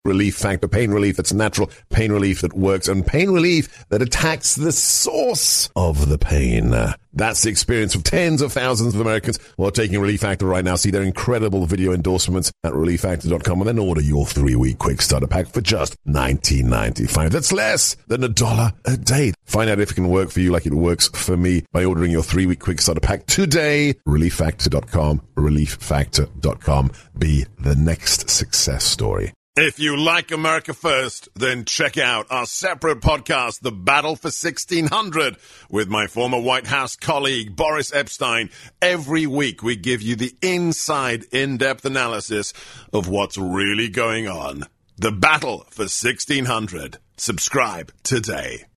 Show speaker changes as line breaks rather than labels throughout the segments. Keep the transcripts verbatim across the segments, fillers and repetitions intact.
Relief Factor. Pain relief that's natural, pain relief that works, and pain relief that attacks the source of the pain. That's the experience of tens of thousands of Americans who are taking Relief Factor right now. See their incredible video endorsements at relief factor dot com and then order your three-week quick starter pack for just nineteen ninety-five. That's less than a dollar a day. Find out if it can work for you like it works for me by ordering your three-week quick starter pack today. relief factor dot com. relief factor dot com. Be the next success story. If you like America First, then check out our separate podcast, The Battle for sixteen hundred, with my former White House colleague, Boris Epshteyn. Every week, we give you the inside, in-depth analysis of what's really going on. The Battle for sixteen hundred. Subscribe today.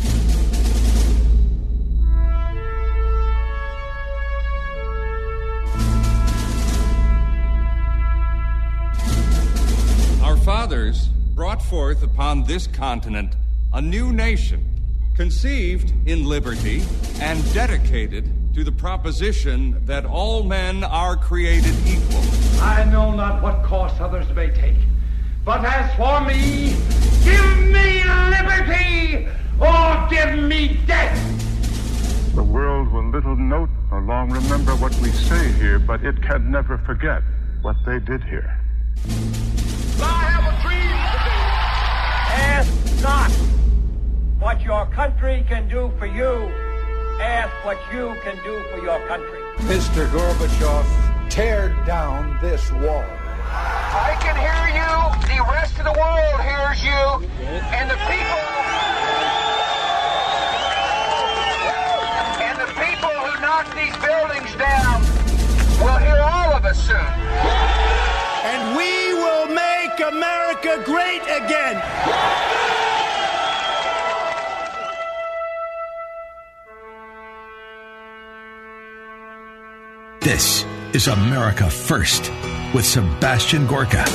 Our fathers brought forth upon this continent a new nation, conceived in liberty and dedicated to the proposition that all men are created equal.
I know not what course others may take, but as for me, give me liberty or give me death.
The world will little note nor long remember what we say here, but it can never forget what they did here.
I have a dream today. Ask not what your country can do for you. Ask what you can do for your country.
Mister Gorbachev, tear down this wall.
I can hear you. The rest of the world hears you. And the people... And the people who knock these buildings down will hear all of us soon.
And we will make America great again.
This is America First with Sebastian Gorka.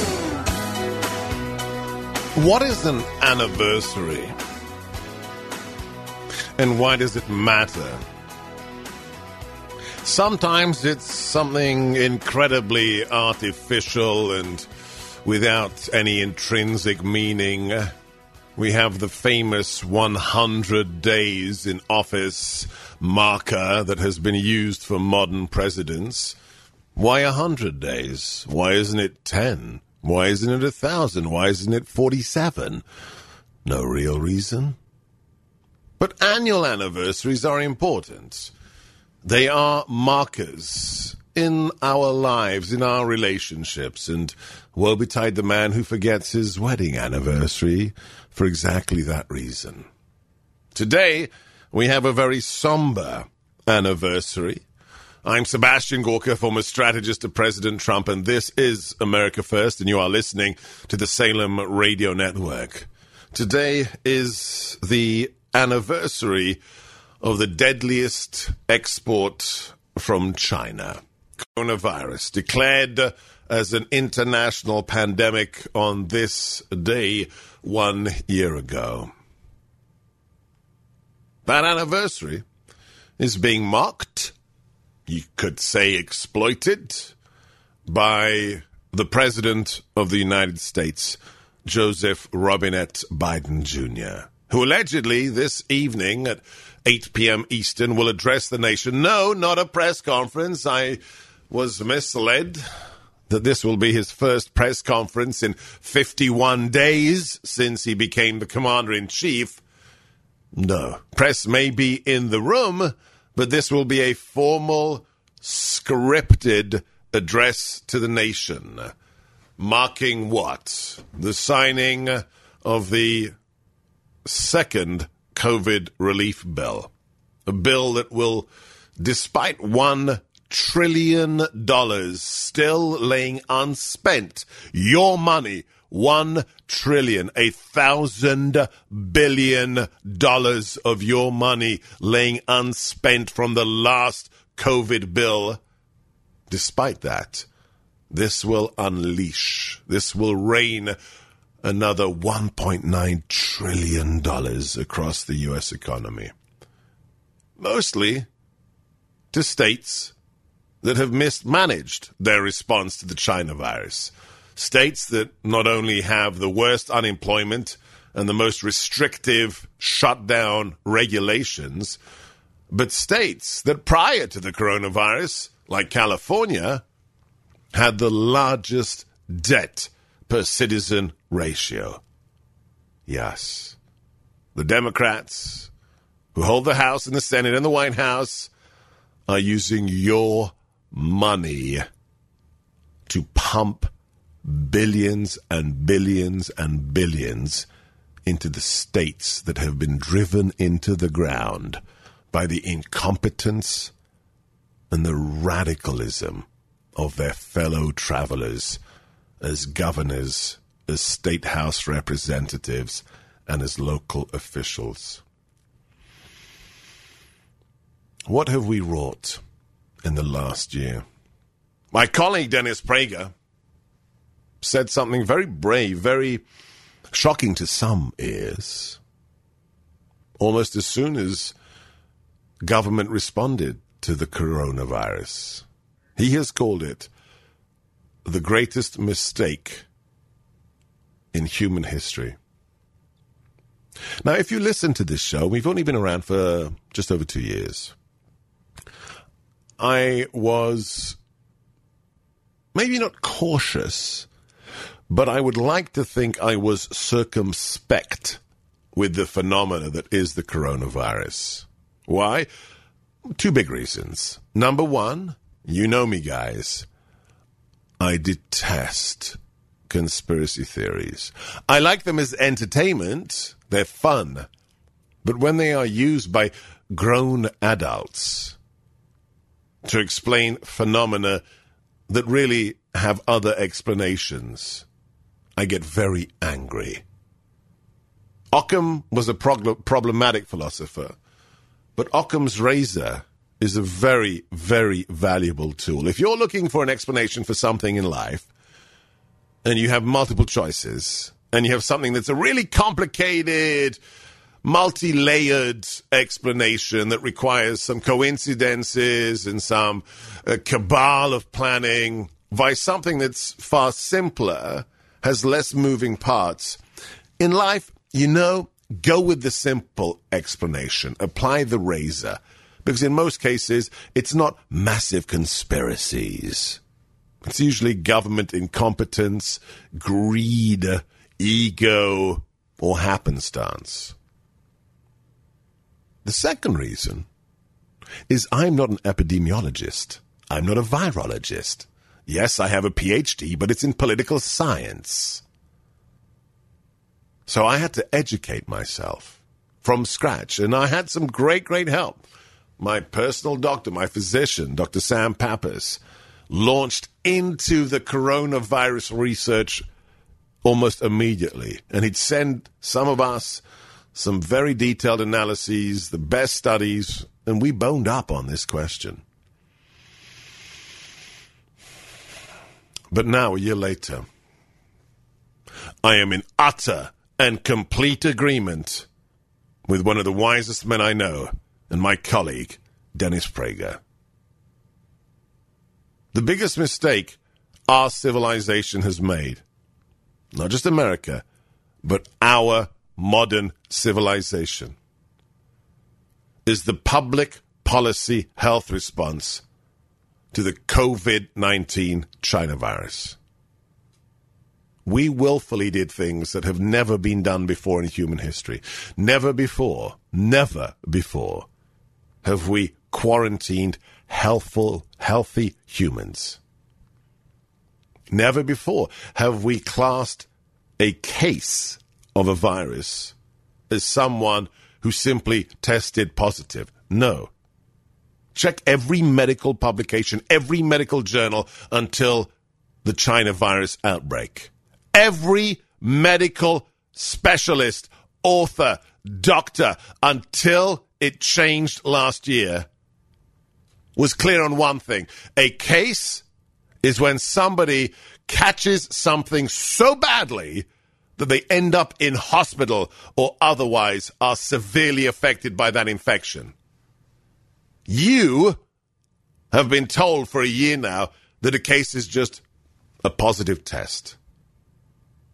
What is an anniversary? And why does it matter? Sometimes it's something incredibly artificial and without any intrinsic meaning. We have the famous one hundred days in office marker that has been used for modern presidents. Why one hundred days? Why isn't it ten? Why isn't it one thousand? Why isn't it forty-seven? No real reason. But annual anniversaries are important. They are markers in our lives, in our relationships, and woe betide the man who forgets his wedding anniversary for exactly that reason. Today, we have a very somber anniversary. I'm Sebastian Gorka, former strategist to President Trump, and this is America First, and you are listening to the Salem Radio Network. Today is the anniversary of the deadliest export from China. Coronavirus declared as an international pandemic on this day one year ago. That anniversary is being mocked, you could say exploited, by the President of the United States, Joseph Robinette Biden Junior, who allegedly this evening at eight p.m. Eastern will address the nation. No, not a press conference. I was misled that this will be his first press conference in fifty-one days since he became the commander-in-chief. No, press may be in the room, but this will be a formal, scripted address to the nation. Marking what? The signing of the second COVID relief bill. A bill that will, despite one trillion dollars still laying unspent, your money, one trillion, a thousand billion dollars of your money laying unspent from the last COVID bill. Despite that, this will unleash, this will rain another one point nine trillion dollars across the U S economy. Mostly to states that have mismanaged their response to the China virus. States that not only have the worst unemployment and the most restrictive shutdown regulations, but states that prior to the coronavirus, like California, had the largest debt per citizen ratio. Yes, the Democrats who hold the House and the Senate and the White House are using your money to pump billions and billions and billions into the states that have been driven into the ground by the incompetence and the radicalism of their fellow travelers as governors, as state house representatives, and as local officials. What have we wrought in the last year? My colleague Dennis Prager said something very brave, very shocking to some ears, almost as soon as government responded to the coronavirus. He has called it the greatest mistake in human history. Now, if you listen to this show, we've only been around for just over two years. I was maybe not cautious, but I would like to think I was circumspect with the phenomena that is the coronavirus. Why? Two big reasons. Number one, you know me, guys. I detest conspiracy theories. I like them as entertainment. They're fun. But when they are used by grown adults to explain phenomena that really have other explanations, I get very angry. Occam was a prog- problematic philosopher, but Occam's razor is a very, very valuable tool. If you're looking for an explanation for something in life, and you have multiple choices, and you have something that's a really complicated, multi-layered explanation that requires some coincidences and some uh, cabal of planning, by something that's far simpler, has less moving parts. In life, you know, go with the simple explanation. Apply the razor. Because in most cases, it's not massive conspiracies. It's usually government incompetence, greed, ego, or happenstance. The second reason is I'm not an epidemiologist. I'm not a virologist. Yes, I have a P H D, but it's in political science. So I had to educate myself from scratch, and I had some great, great help. My personal doctor, my physician, Doctor Sam Pappas, launched into the coronavirus research almost immediately. And he'd send some of us some very detailed analyses, the best studies, and we boned up on this question. But now, a year later, I am in utter and complete agreement with one of the wisest men I know, and my colleague, Dennis Prager. The biggest mistake our civilization has made, not just America, but our modern civilization, is the public policy health response to the COVID nineteen China virus. We willfully did things that have never been done before in human history. Never before, never before have we quarantined healthful, healthy humans. Never before have we classed a case of a virus as someone who simply tested positive. No. Check every medical publication, every medical journal until the China virus outbreak. Every medical specialist, author, doctor, until it changed last year, was clear on one thing. A case is when somebody catches something so badly that they end up in hospital or otherwise are severely affected by that infection. You have been told for a year now that a case is just a positive test.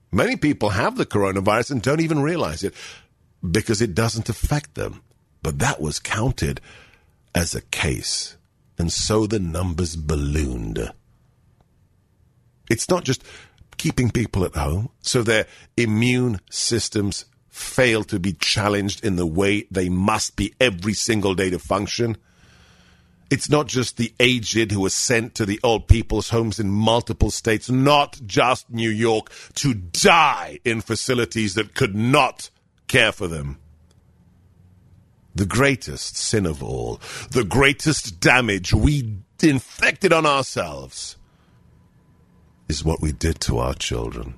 Many people have the coronavirus and don't even realize it because it doesn't affect them. But that was counted as a case. And so the numbers ballooned. It's not just keeping people at home so their immune systems fail to be challenged in the way they must be every single day to function. It's not just the aged who are sent to the old people's homes in multiple states, not just New York, to die in facilities that could not care for them. The greatest sin of all, the greatest damage we inflicted on ourselves is what we did to our children.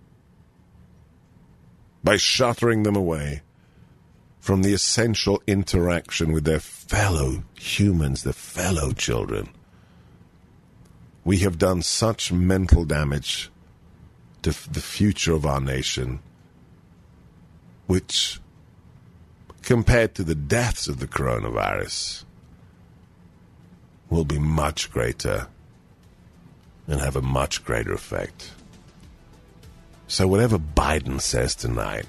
By shuttering them away from the essential interaction with their fellow humans, their fellow children, we have done such mental damage to f- the future of our nation, which, compared to the deaths of the coronavirus, will be much greater and have a much greater effect. So whatever Biden says tonight,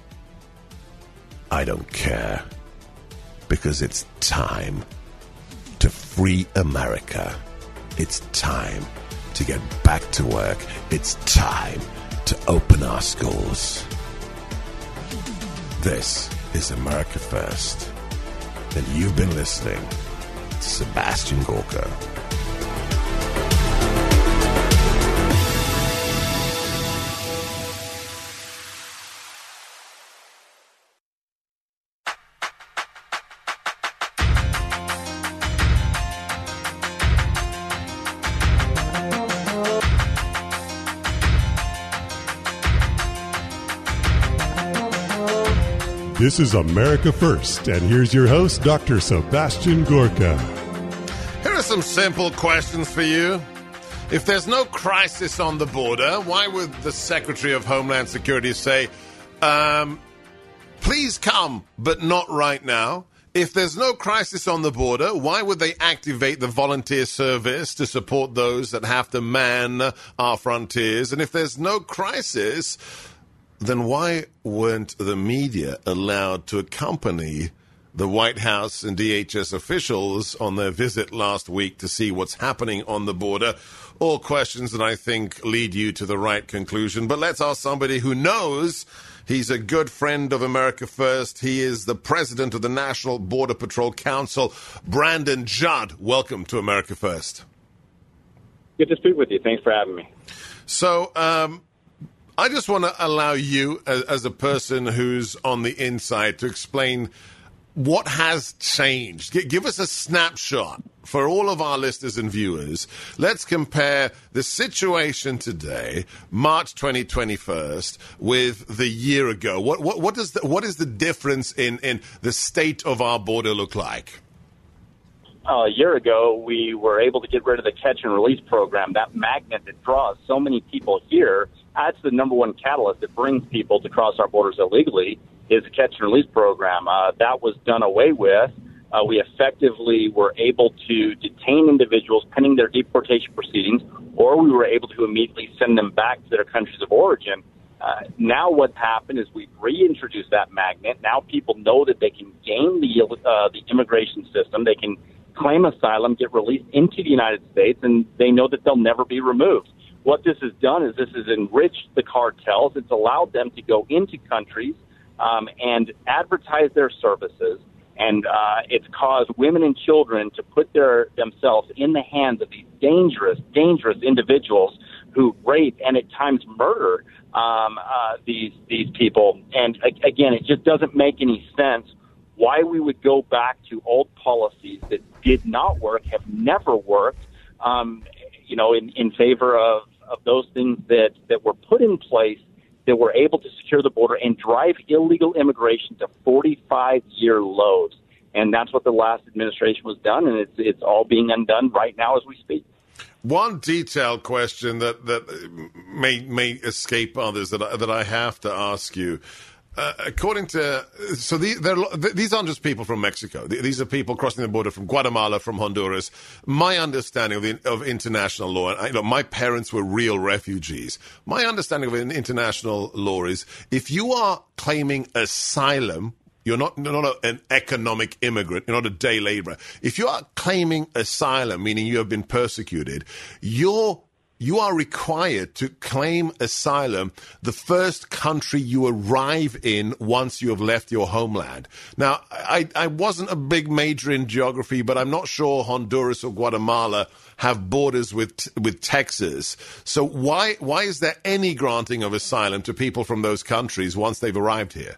I don't care, because it's time to free America. It's time to get back to work. It's time to open our schools. This is America First, and you've been listening to Sebastian Gorka.
This is America First, and here's your host, Doctor Sebastian Gorka.
Here are some simple questions for you. If there's no crisis on the border, why would the Secretary of Homeland Security say, um, please come, but not right now? If there's no crisis on the border, why would they activate the volunteer service to support those that have to man our frontiers? And if there's no crisis, then why weren't the media allowed to accompany the White House and D H S officials on their visit last week to see what's happening on the border? All questions that I think lead you to the right conclusion. But let's ask somebody who knows. He's a good friend of America First. He is the president of the National Border Patrol Council, Brandon Judd. Welcome to America First.
Good to speak with you. Thanks for having me.
So, um, I just want to allow you, as, as a person who's on the inside, to explain what has changed. G- give us a snapshot for all of our listeners and viewers. Let's compare the situation today, March twenty twenty-one, with the year ago. What what what does the, what is the difference in, in the state of our border look like?
Uh, a year ago, we were able to get rid of the catch and release program, that magnet that draws so many people here. That's the number one catalyst that brings people to cross our borders illegally, is the catch and release program. Uh, that was done away with. Uh, we effectively were able to detain individuals pending their deportation proceedings, or we were able to immediately send them back to their countries of origin. Uh, now what happened is we've reintroduced that magnet. Now people know that they can game the, uh, the immigration system. They can claim asylum, get released into the United States, and they know that they'll never be removed. What this has done is this has enriched the cartels. It's allowed them to go into countries um, and advertise their services, and uh, it's caused women and children to put their themselves in the hands of these dangerous, dangerous individuals who rape and at times murder um, uh, these these people. And again, it just doesn't make any sense why we would go back to old policies that did not work, have never worked, um, you know, in, in favor of, of those things that, that were put in place that were able to secure the border and drive illegal immigration to forty-five year lows. And that's what the last administration was done, and it's it's all being undone right now as we speak.
One detailed question that, that may may escape others that I, that I have to ask you. uh, according to so the, these aren't just people from Mexico. These are people crossing the border from Guatemala, from Honduras. My understanding of, the, of international law, and I, you know, my parents were real refugees. My understanding of international law is if you are claiming asylum. You're not, you're not a, an economic immigrant. You're not a day laborer. If you are claiming asylum, meaning you have been persecuted, you're, you are required to claim asylum the first country you arrive in once you have left your homeland. Now, I, I wasn't a big major in geography, but I'm not sure Honduras or Guatemala have borders with with Texas. So why why is there any granting of asylum to people from those countries once they've arrived here?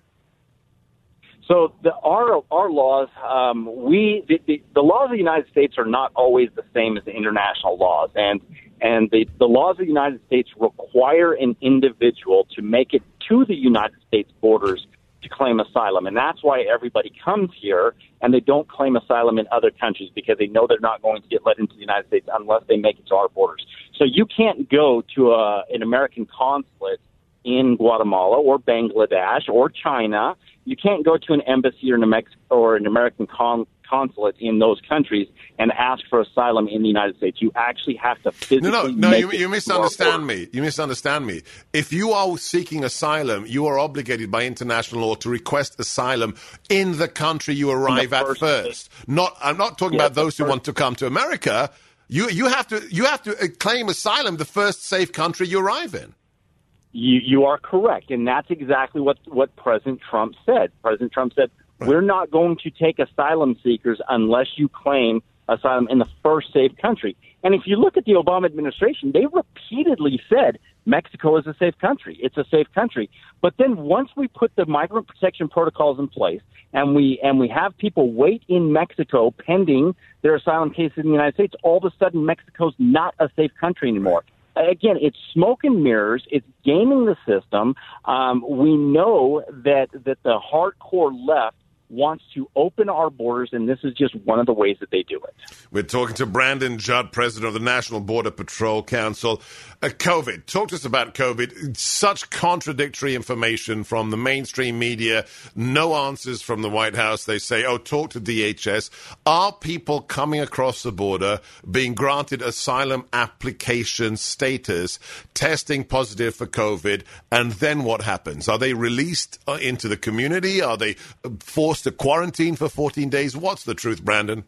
So the, our our laws, um, we the, the, the laws of the United States are not always the same as the international laws, and and the, the laws of the United States require an individual to make it to the United States borders to claim asylum, and that's why everybody comes here and they don't claim asylum in other countries because they know they're not going to get let into the United States unless they make it to our borders. So you can't go to a, an American consulate in Guatemala or Bangladesh or China. You can't go to an embassy or an, Mex- or an American con- consulate in those countries and ask for asylum in the United States. You actually have to physically
No, no, no,
make
you,
it
you misunderstand
to
me. You misunderstand me. If you are seeking asylum, you are obligated by international law to request asylum in the country you arrive at
first
first. Not, I'm not talking
Yeah,
about those
the
who want to come to America. You, you have to, you have to claim asylum the first safe country you arrive in.
You, you are correct, and that's exactly what, what President Trump said. President Trump said, right. We're not going to take asylum seekers unless you claim asylum in the first safe country. And if you look at the Obama administration, they repeatedly said Mexico is a safe country. It's a safe country. But then once we put the migrant protection protocols in place and we and we have people wait in Mexico pending their asylum case in the United States, all of a sudden Mexico's not a safe country anymore. Again, it's smoke and mirrors. It's gaming the system. Um, we know that that the hardcore left wants to open our borders, and this is just one of the ways that they do it.
We're talking to Brandon Judd, president of the National Border Patrol Council. Uh, COVID. Talk to us about COVID. Such contradictory information from the mainstream media. No answers from the White House. They say, oh, talk to D H S. Are people coming across the border being granted asylum application status, testing positive for COVID, and then what happens? Are they released uh, into the community? Are they forced to quarantine for fourteen days? What's the truth, Brandon?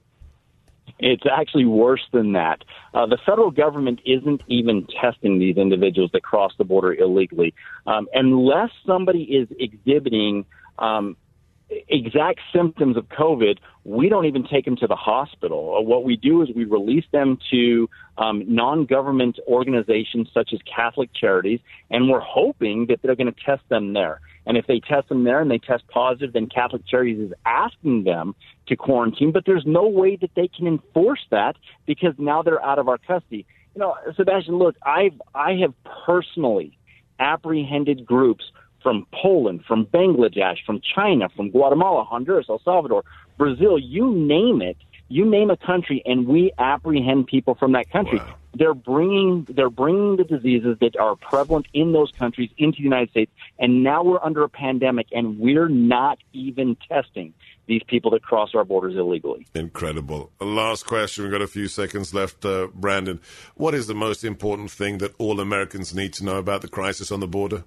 It's actually worse than that. Uh, the federal government isn't even testing these individuals that cross the border illegally. Um, unless somebody is exhibiting um, exact symptoms of COVID, we don't even take them to the hospital. Uh, what we do is we release them to um, non-government organizations such as Catholic Charities, and we're hoping that they're going to test them there. And if they test them there and they test positive, then Catholic Charities is asking them to quarantine. But there's no way that they can enforce that because now they're out of our custody. You know, Sebastian, look, I've I have personally apprehended groups from Poland, from Bangladesh, from China, from Guatemala, Honduras, El Salvador, Brazil, you name it. You name a country, and we apprehend people from that country. Wow. They're bringing they're bringing the diseases that are prevalent in those countries into the United States, and now we're under a pandemic, and we're not even testing these people that cross our borders illegally.
Incredible. Last question. We've got a few seconds left, uh, Brandon. What is the most important thing that all Americans need to know about the crisis on the border?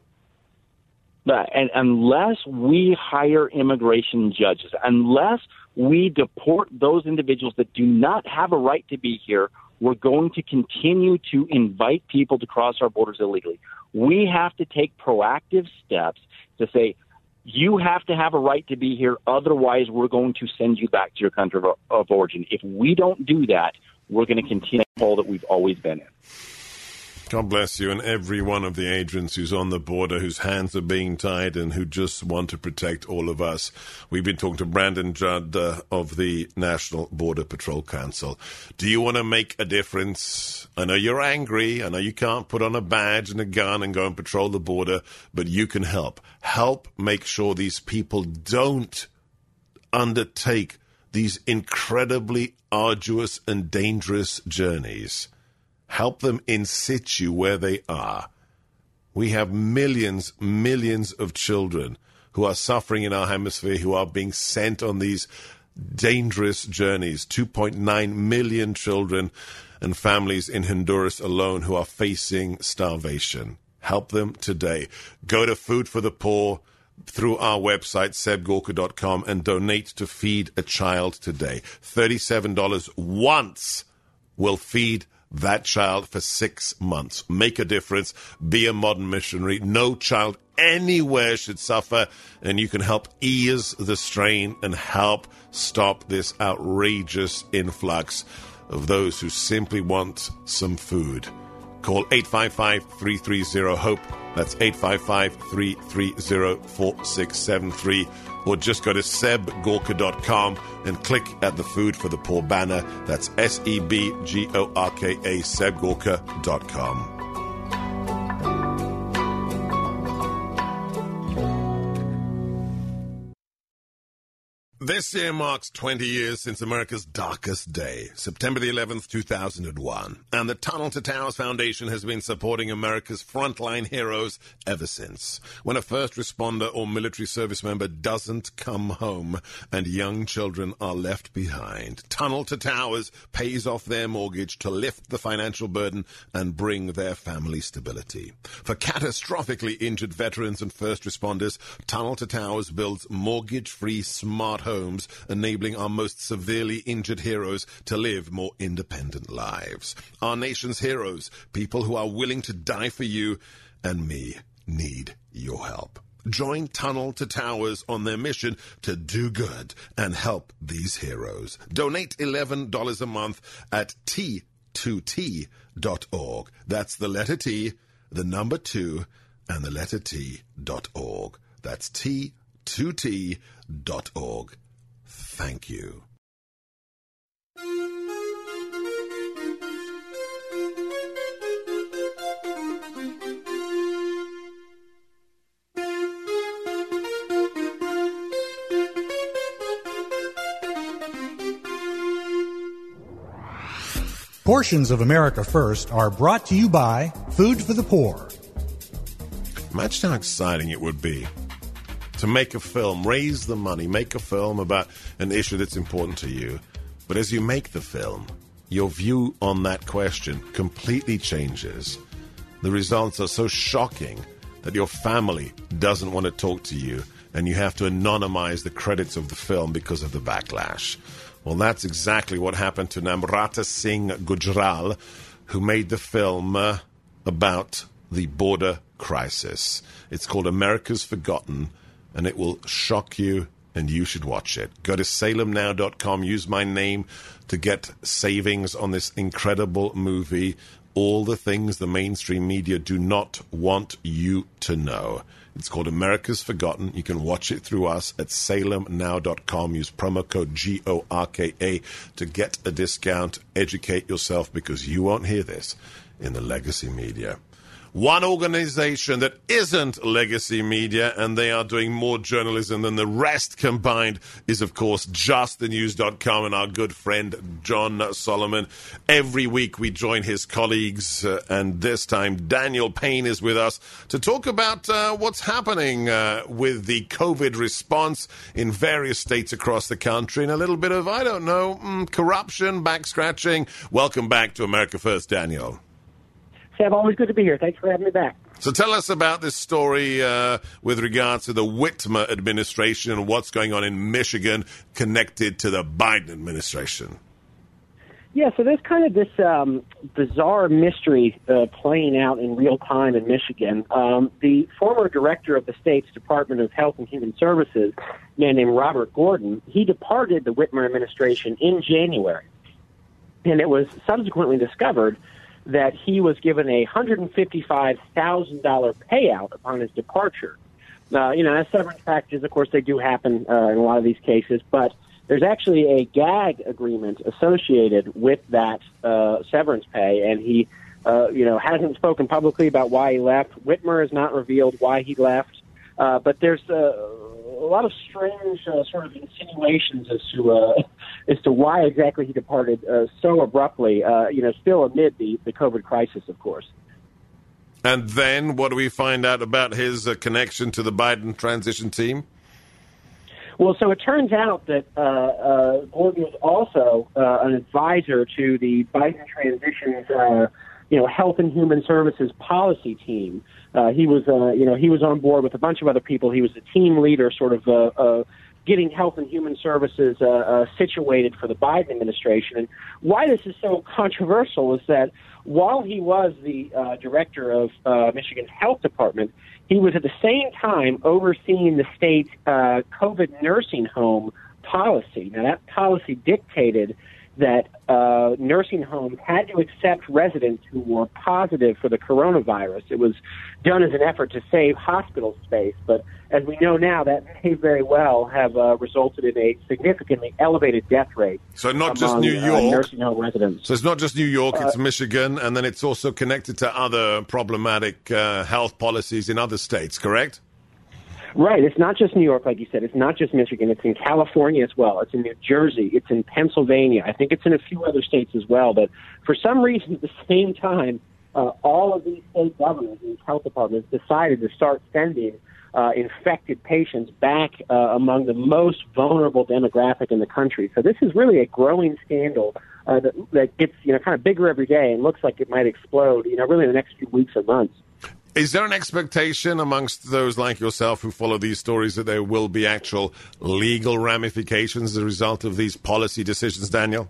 And unless we hire immigration judges, unless we deport those individuals that do not have a right to be here, we're going to continue to invite people to cross our borders illegally. We have to take proactive steps to say, you have to have a right to be here, otherwise we're going to send you back to your country of, of origin. If we don't do that, we're going to continue the hole that we've always been in.
God bless you and every one of the agents who's on the border, whose hands are being tied and who just want to protect all of us. We've been talking to Brandon Judd uh, of the National Border Patrol Council. Do you want to make a difference? I know you're angry. I know you can't put on a badge and a gun and go and patrol the border, but you can help. Help make sure these people don't undertake these incredibly arduous and dangerous journeys. Help them in situ where they are. We have millions, millions of children who are suffering in our hemisphere, who are being sent on these dangerous journeys. two point nine million children and families in Honduras alone who are facing starvation. Help them today. Go to Food for the Poor through our website, seb gorka dot com, and donate to Feed a Child today. thirty-seven dollars once will feed that child for six months. Make a difference. Be a modern missionary. No child anywhere should suffer, and you can help ease the strain and help stop this outrageous influx of those who simply want some food. Call eight five five, three three zero, HOPE. That's eight five five, three three zero, four six seven three. Or just go to seb gorka dot com and click at the Food for the Poor banner. That's S E B G O R K A, seb gorka dot com. This year marks twenty years since America's darkest day, September the eleventh, two thousand one. And the Tunnel to Towers Foundation has been supporting America's frontline heroes ever since. When a first responder or military service member doesn't come home and young children are left behind, Tunnel to Towers pays off their mortgage to lift the financial burden and bring their family stability. For catastrophically injured veterans and first responders, Tunnel to Towers builds mortgage-free smart homes, homes, enabling our most severely injured heroes to live more independent lives. Our nation's heroes, people who are willing to die for you and me, need your help. Join Tunnel to Towers on their mission to do good and help these heroes. Donate eleven dollars a month at T two T dot org. That's the letter T, the number two, and the letter T dot org. That's T two T dot org. Thank you.
Portions of America First are brought to you by Food for the Poor.
Imagine how exciting it would be to make a film, raise the money, make a film about an issue that's important to you. But as you make the film, your view on that question completely changes. The results are so shocking that your family doesn't want to talk to you, and you have to anonymize the credits of the film because of the backlash. Well, that's exactly what happened to Namrata Singh Gujral, who made the film uh, about the border crisis. It's called America's Forgotten, and it will shock you, and you should watch it. Go to salem now dot com. Use my name to get savings on this incredible movie. All the things the mainstream media do not want you to know. It's called America's Forgotten. You can watch it through us at salem now dot com. Use promo code G O R K A to get a discount. Educate yourself, because you won't hear this in the legacy media. One organization that isn't legacy media, and they are doing more journalism than the rest combined, is, of course, just the news dot com and our good friend John Solomon. Every week we join his colleagues, uh, and this time Daniel Payne is with us to talk about uh, what's happening uh, with the COVID response in various states across the country, and a little bit of, I don't know, mm, corruption, back-scratching. Welcome back to America First, Daniel.
Sam, always good to be here. Thanks for having me back.
So tell us about this story uh, with regards to the Whitmer administration and what's going on in Michigan connected to the Biden administration.
Yeah, so there's kind of this um, bizarre mystery uh, playing out in real time in Michigan. Um, the former director of the state's Department of Health and Human Services, a man named Robert Gordon, he departed the Whitmer administration in January. And it was subsequently discovered that he was given a one hundred fifty-five thousand dollars payout upon his departure. Uh, you know, as severance packages, of course, they do happen uh, in a lot of these cases, but there's actually a gag agreement associated with that uh, severance pay, and he, uh, you know, hasn't spoken publicly about why he left. Whitmer has not revealed why he left, uh, but there's uh, a lot of strange uh, sort of insinuations as to uh, as to why exactly he departed uh, so abruptly. Uh, you know, still amid the, the COVID crisis, of course.
And then what do we find out about his uh, connection to the Biden transition team?
Well, so it turns out that uh, uh, Gordon was also uh, an advisor to the Biden transition's, uh, you know, Health and Human Services policy team. Uh, he was, uh, you know, he was on board with a bunch of other people. He was the team leader, sort of uh, uh, getting Health and Human Services uh, uh, situated for the Biden administration. And why this is so controversial is that while he was the uh, director of uh, Michigan's health department, he was at the same time overseeing the state's uh, COVID nursing home policy. Now, that policy dictated that uh, nursing homes had to accept residents who were positive for the coronavirus. It was done as an effort to save hospital space, but as we know now, that may very well have uh, resulted in a significantly elevated death rate.
So not
among,
just New York.
Uh, nursing home residents.
So it's not just New York, it's
uh,
Michigan, and then it's also connected to other problematic uh, health policies in other states, correct?
Right. It's not just New York, like you said. It's not just Michigan. It's in California as well. It's in New Jersey. It's in Pennsylvania. I think it's in a few other states as well. But for some reason, at the same time, uh, all of these state governors and health departments decided to start sending uh, infected patients back uh, among the most vulnerable demographic in the country. So this is really a growing scandal uh, that, that gets, you know, kind of bigger every day and looks like it might explode, you know, really in the next few weeks or months.
Is there an expectation amongst those like yourself who follow these stories that there will be actual legal ramifications as a result of these policy decisions, Daniel?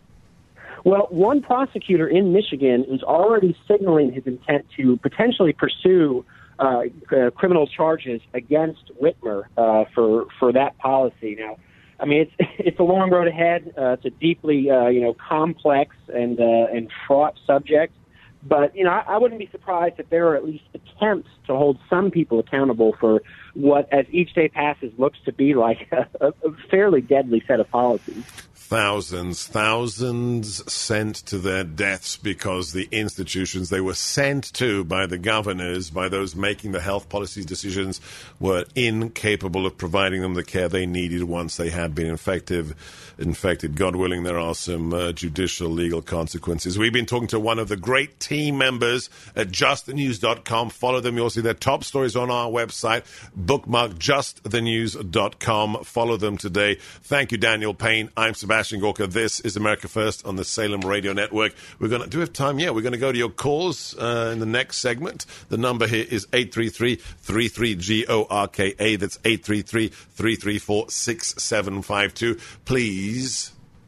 Well, one prosecutor in Michigan is already signaling his intent to potentially pursue uh, uh, criminal charges against Whitmer uh, for for that policy. Now, I mean, it's it's a long road ahead. Uh, it's a deeply uh, you know complex and uh, and fraught subject. But, you know, I, I wouldn't be surprised if there are at least attempts to hold some people accountable for what, as each day passes, looks to be like a, a fairly deadly set of policies.
Thousands, thousands sent to their deaths because the institutions they were sent to by the governors, by those making the health policy decisions, were incapable of providing them the care they needed once they had been infected. Infected. God willing, there are some uh, judicial legal consequences. We've been talking to one of the great team members at just the news dot com. Follow them. You'll see their top stories on our website. Bookmark just the news dot com. Follow them today. Thank you, Daniel Payne. I'm Sebastian Gorka. This is America First on the Salem Radio Network. We're going to, do we have time? Yeah, we're going to go to your calls uh, in the next segment. The number here is eight three three, three three, G O R K A. That's eight three three, three three four, six seven five two. Please. Please,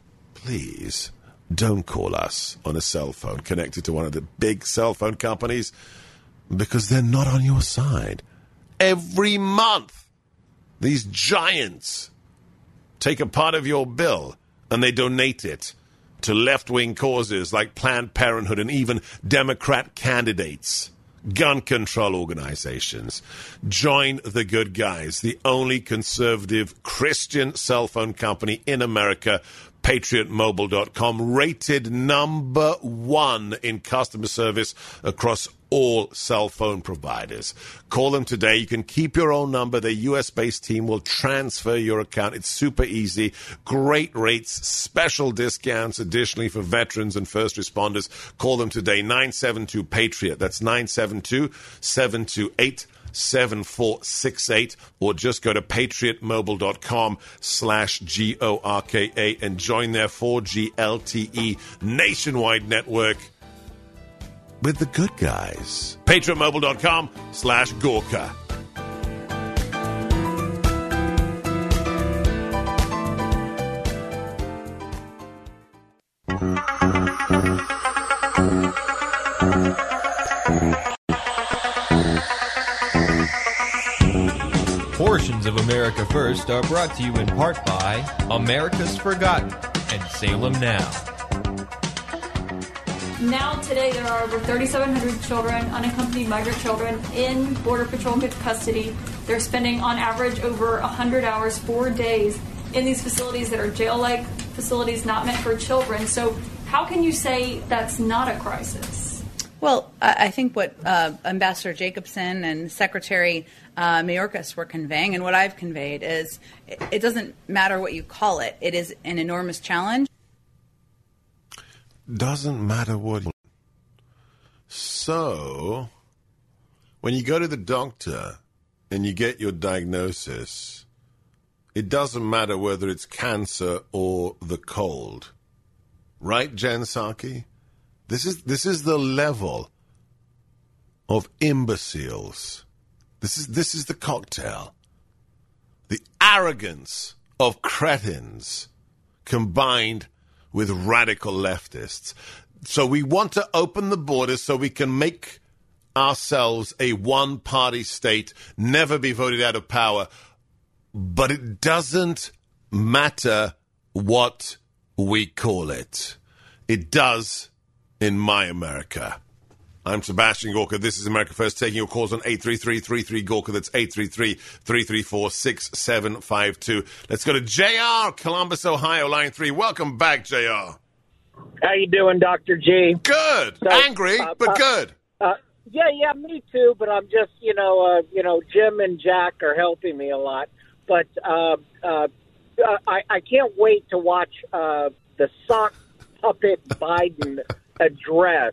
please don't call us on a cell phone connected to one of the big cell phone companies because they're not on your side. Every month, these giants take a part of your bill and they donate it to left-wing causes like Planned Parenthood and even Democrat candidates. Gun control organizations. Join the good guys, the only conservative Christian cell phone company in America, patriot mobile dot com, rated number one in customer service across all cell phone providers. Call them today. You can keep your own number. The U S-based team will transfer your account. It's super easy. Great rates, special discounts, additionally for veterans and first responders. Call them today, nine seven two, PATRIOT. That's nine seven two, seven two eight, seven four six eight, or just go to patriot mobile dot com slash G O R K A and join their four G L T E nationwide network with the good guys. patriot mobile dot com slash Gorka.
Portions of America First are brought to you in part by America's Forgotten and Salem Now.
Now, today, there are over thirty-seven hundred children, unaccompanied migrant children, in Border Patrol custody. They're spending, on average, over one hundred hours, four days, in these facilities that are jail-like facilities not meant for children. So how can you say that's not a crisis?
Well, I think what uh, Ambassador Jacobson and Secretary uh, Mayorkas were conveying, and what I've conveyed, is it, it doesn't matter what you call it. It is an enormous challenge.
Doesn't matter what. So, when you go to the doctor and you get your diagnosis, it doesn't matter whether it's cancer or the cold. Right, Jen Psaki? This is this is the level of imbeciles. This is this is the cocktail. The arrogance of cretins combined with radical leftists. So we want to open the borders so we can make ourselves a one-party state, never be voted out of power. But it doesn't matter what we call it. It does in my America. I'm Sebastian Gorka. This is America First, taking your calls on eight three three, three three, Gorka. That's eight three three, three three four, six seven five two. Let's go to J R, Columbus, Ohio, line three. Welcome back, J R.
How you doing, Doctor G?
Good.
So,
Angry,
uh,
but
uh,
good.
Uh, yeah, yeah, me too. But I'm just, you know, uh, you know, Jim and Jack are helping me a lot. But uh, uh, I, I can't wait to watch uh, the sock puppet Biden address.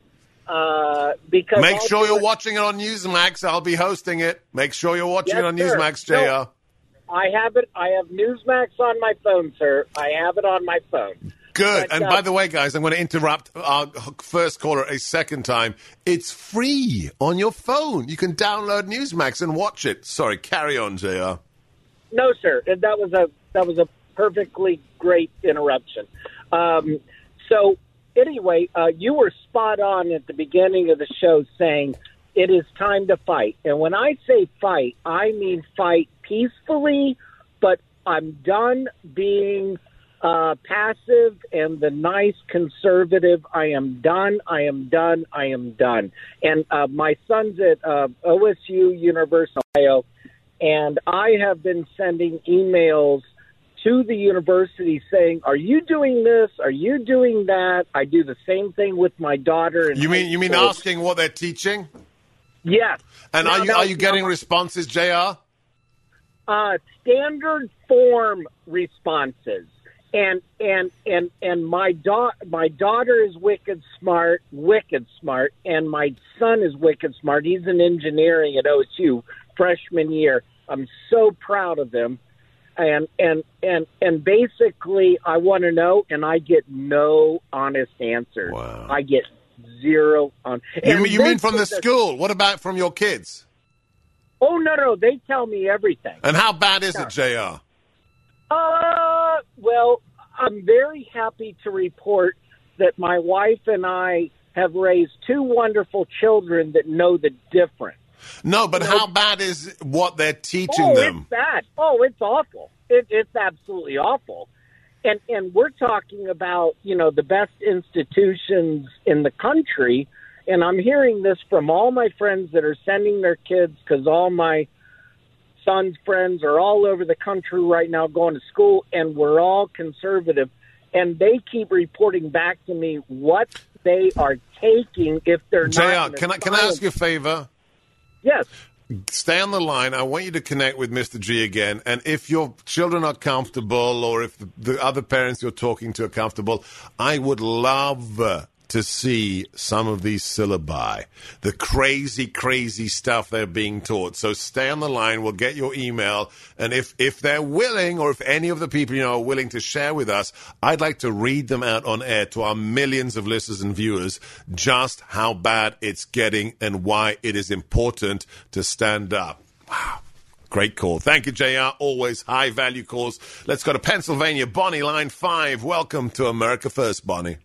Uh, because
Make sure you're
it,
watching it on Newsmax. I'll be hosting it. Make sure you're watching
yes,
it on
sir.
Newsmax, J R.
No, I have it. I have Newsmax on my phone, sir. I have it on my phone.
Good.
But,
and
uh,
by the way, guys, I'm going to interrupt our first caller a second time. It's free on your phone. You can download Newsmax and watch it. Sorry, carry on, J R.
No, sir. That was a that was a perfectly great interruption. Um, so anyway, uh, you were spot on at the beginning of the show saying it is time to fight. And when I say fight, I mean fight peacefully, but I'm done being uh, passive and the nice conservative. I am done. I am done. I am done. And uh, my son's at uh, O S U University, Ohio, and I have been sending emails to the university saying, are you doing this? Are you doing that? I do the same thing with my daughter.
You mean you mean
school.
asking what they're teaching?
Yes.
And
now,
are you
now,
are you getting
now,
responses, J R?
Uh, standard form responses. And and and and my da- my daughter is wicked smart, wicked smart, and my son is wicked smart. He's in engineering at O S U freshman year. I'm so proud of them. And and and and basically, I want to know, and I get no honest answers.
Wow.
I get zero on.
You, you mean from the school? What about from your kids?
Oh no, no, they tell me everything.
And how bad is it, J R?
Uh, well, I'm very happy to report that my wife and I have raised two wonderful children that know the difference.
No, but
You know,
how bad is what they're teaching
oh,
them?
it's bad. Oh, it's awful. It, it's absolutely awful. And and we're talking about, you know, the best institutions in the country. And I'm hearing this from all my friends that are sending their kids, because all my son's friends are all over the country right now going to school, and we're all conservative. And they keep reporting back to me what they are taking if they're
J R,
not.
can I, can I ask you a favor?
Yes.
Stay on the line. I want you to connect with Mister G again. And if your children are comfortable, or if the, the other parents you're talking to are comfortable, I would love uh, to see some of these syllabi, the crazy, crazy stuff they're being taught. So stay on the line. We'll get your email. And if, if they're willing, or if any of the people you know are willing to share with us, I'd like to read them out on air to our millions of listeners and viewers, just how bad it's getting and why it is important to stand up. Wow. Great call. Thank you, J R. Always high-value calls. Let's go to Pennsylvania. Bonnie, line five. Welcome to America First, Bonnie.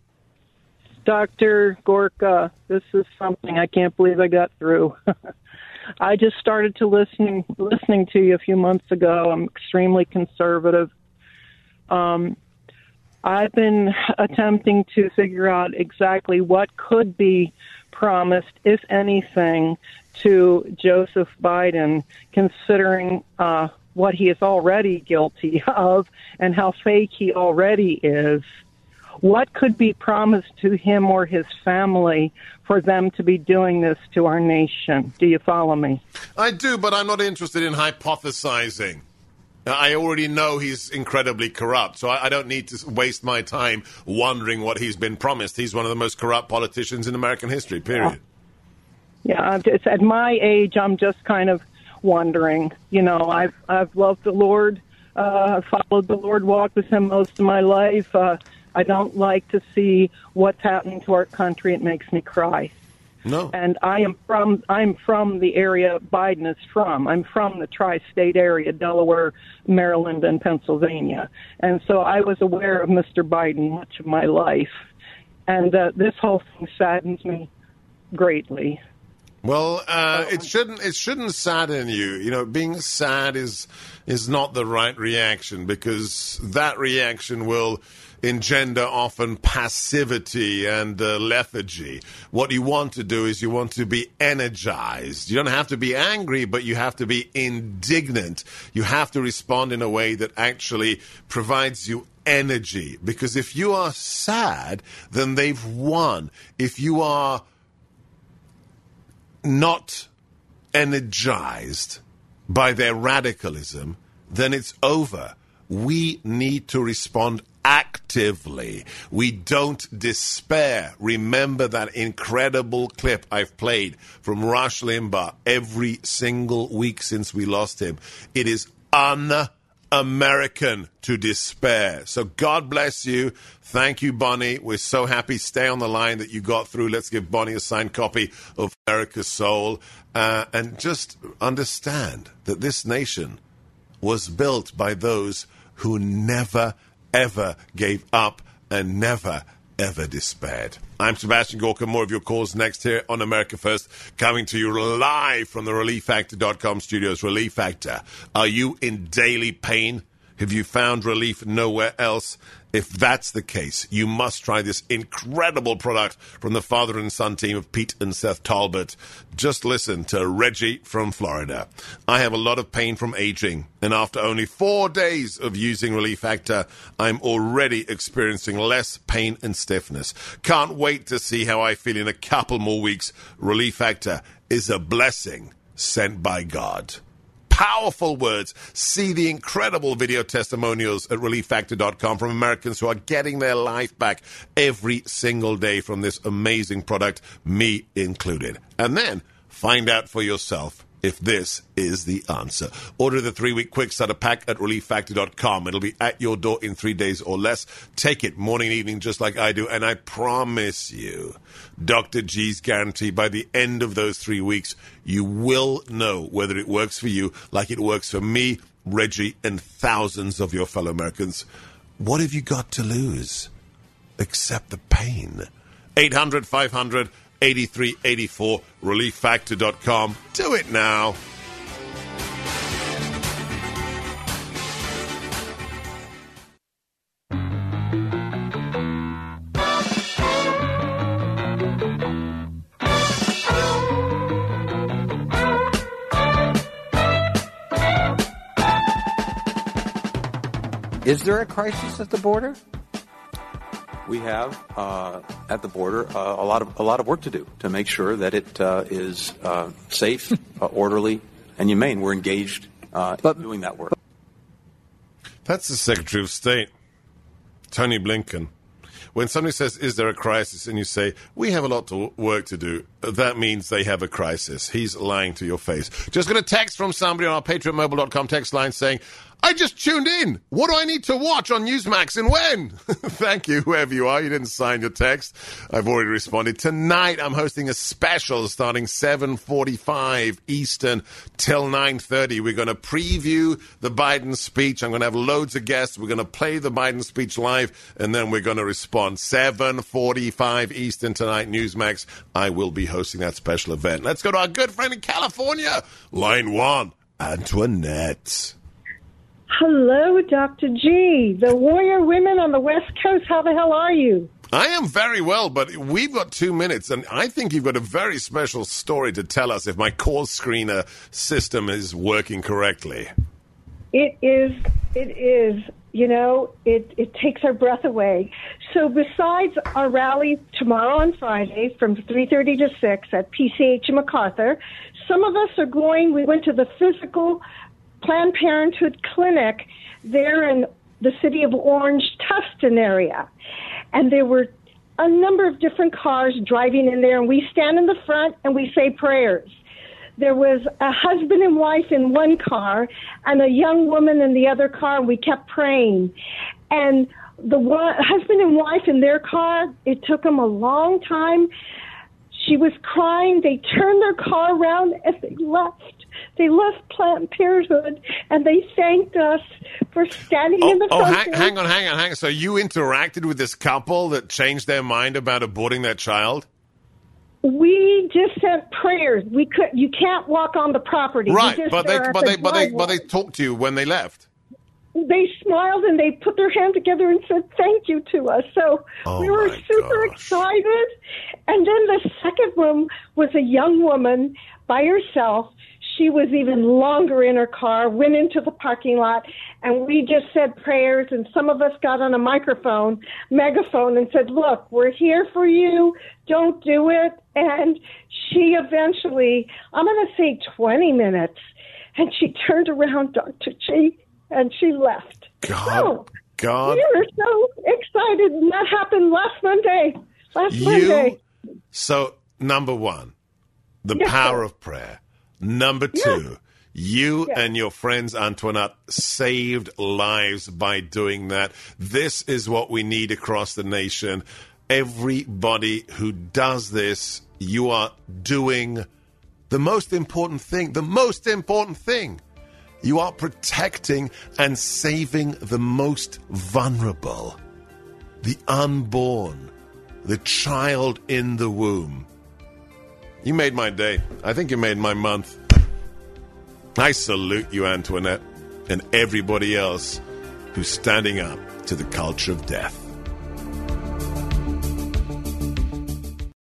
Doctor Gorka, this is something I can't believe I got through. I just started to listening listening to you a few months ago. I'm extremely conservative. Um, I've been attempting to figure out exactly what could be promised, if anything, to Joseph Biden, considering uh, what he is already guilty of and how fake he already is. What could be promised to him or his family for them to be doing this to our nation? Do you follow me?
I do, but I'm not interested in hypothesizing. I already know he's incredibly corrupt, so I don't need to waste my time wondering what he's been promised. He's one of the most corrupt politicians in American history, period.
Yeah, it's at my age, I'm just kind of wondering. You know, I've I've loved the Lord, uh, followed the Lord, walked with Him most of my life. Uh, I don't like to see what's happening to our country. It makes me cry.
No.
And I am from I'm from the area Biden is from. I'm from the tri-state area, Delaware, Maryland, and Pennsylvania. And so I was aware of Mister Biden much of my life. And uh, this whole thing saddens me greatly.
Well, uh, it shouldn't. It shouldn't sadden you. You know, being sad is is not the right reaction, because that reaction will engender often passivity and uh, lethargy. What you want to do is you want to be energized. You don't have to be angry, but you have to be indignant. You have to respond in a way that actually provides you energy. Because if you are sad, then they've won. If you are not energized by their radicalism, then it's over. We need to respond actively. We don't despair. Remember that incredible clip I've played from Rush Limbaugh every single week since we lost him. It is un-American to despair. So God bless you. Thank you, Bonnie. We're so happy. Stay on the line that you got through. Let's give Bonnie a signed copy of America's Soul. Uh, and just understand that this nation was built by those who never, ever gave up and never, ever despaired. I'm Sebastian Gorka. More of your calls next here on America First, coming to you live from the relief factor dot com studios. Relief Factor. Are you in daily pain? Have you found relief nowhere else? If that's the case, you must try this incredible product from the father and son team of Pete and Seth Talbot. Just listen to Reggie from Florida. I have a lot of pain from aging, and after only four days of using Relief Factor, I'm already experiencing less pain and stiffness. Can't wait to see how I feel in a couple more weeks. Relief Factor is a blessing sent by God. Powerful words. See the incredible video testimonials at relief factor dot com from Americans who are getting their life back every single day from this amazing product, me included. And then find out for yourself if this is the answer. Order the three-week quick starter pack at relief factor dot com. It'll be at your door in three days or less. Take it morning and evening just like I do, and I promise you, Doctor G's guarantee, by the end of those three weeks, you will know whether it works for you like it works for me, Reggie, and thousands of your fellow Americans. What have you got to lose except the pain? eight hundred, five hundred, eighty-three eighty-four, relief factor dot com. Do it now.
Is there a crisis at the border?
We have uh, at the border uh, a lot of a lot of work to do to make sure that it uh, is uh, safe, uh, orderly, and humane. We're engaged uh, in doing that work.
That's the Secretary of State, Tony Blinken. When somebody says, "Is there a crisis?" and you say, "We have a lot of work to do," that means they have a crisis. He's lying to your face. Just got a text from somebody on our Patriot Mobile dot com text line saying, I just tuned in. What do I need to watch on Newsmax and when? Thank you, whoever you are. You didn't sign your text. I've already responded. Tonight, I'm hosting a special starting seven forty-five Eastern till nine thirty. We're going to preview the Biden speech. I'm going to have loads of guests. We're going to play the Biden speech live, and then we're going to respond. seven forty-five Eastern tonight, Newsmax. I will be hosting that special event. Let's go to our good friend in California. Line one, Antoinette.
Hello, Doctor G. The warrior women on the West Coast, how the hell are you?
I am very well, but we've got two minutes, and I think you've got a very special story to tell us if my call screener system is working correctly.
It is, it is. You know, it, it takes our breath away. So besides our rally tomorrow on Friday from three thirty to six at P C H in MacArthur, some of us are going, we went to the physical Planned Parenthood clinic there in the city of Orange, Tustin area. And there were a number of different cars driving in there, and we stand in the front and we say prayers. There was a husband and wife in one car and a young woman in the other car, and we kept praying. And the one, husband and wife in their car, it took them a long time. She was crying. They turned their car around and they left. They left Planned Parenthood, and they thanked us for standing
oh,
in the
oh,
front.
hang, hang on, hang on, hang on. So you interacted with this couple that changed their mind about aborting their child?
We just sent prayers. We could. You can't walk on the property.
Right,
We just
but they,
are at
but
the
they, but they, but
driveway.
they talked to you when they left.
They smiled and they put their hand together and said thank you to us. So
Oh,
we were
my
super excited. And then the second one was a young woman by herself. She was even longer in her car, went into the parking lot, and we just said prayers, and some of us got on a microphone, megaphone, and said, look, we're here for you. Don't do it. And she eventually, I'm going to say twenty minutes, and she turned around, Doctor G, and she left.
God,
So,
God.
we were so excited, and that happened last Monday. Last
You,
Monday.
so, number one, the
Yes,
power
sir.
of prayer. Number two, you
Yes.
and your friends, Antoinette, saved lives by doing that. This is what we need across the nation. Everybody who does this, you are doing the most important thing. The most important thing. You are protecting and saving the most vulnerable, the unborn, the child in the womb. You made my day. I think you made my month. I salute you, Antoinette, and everybody else who's standing up to the culture of death.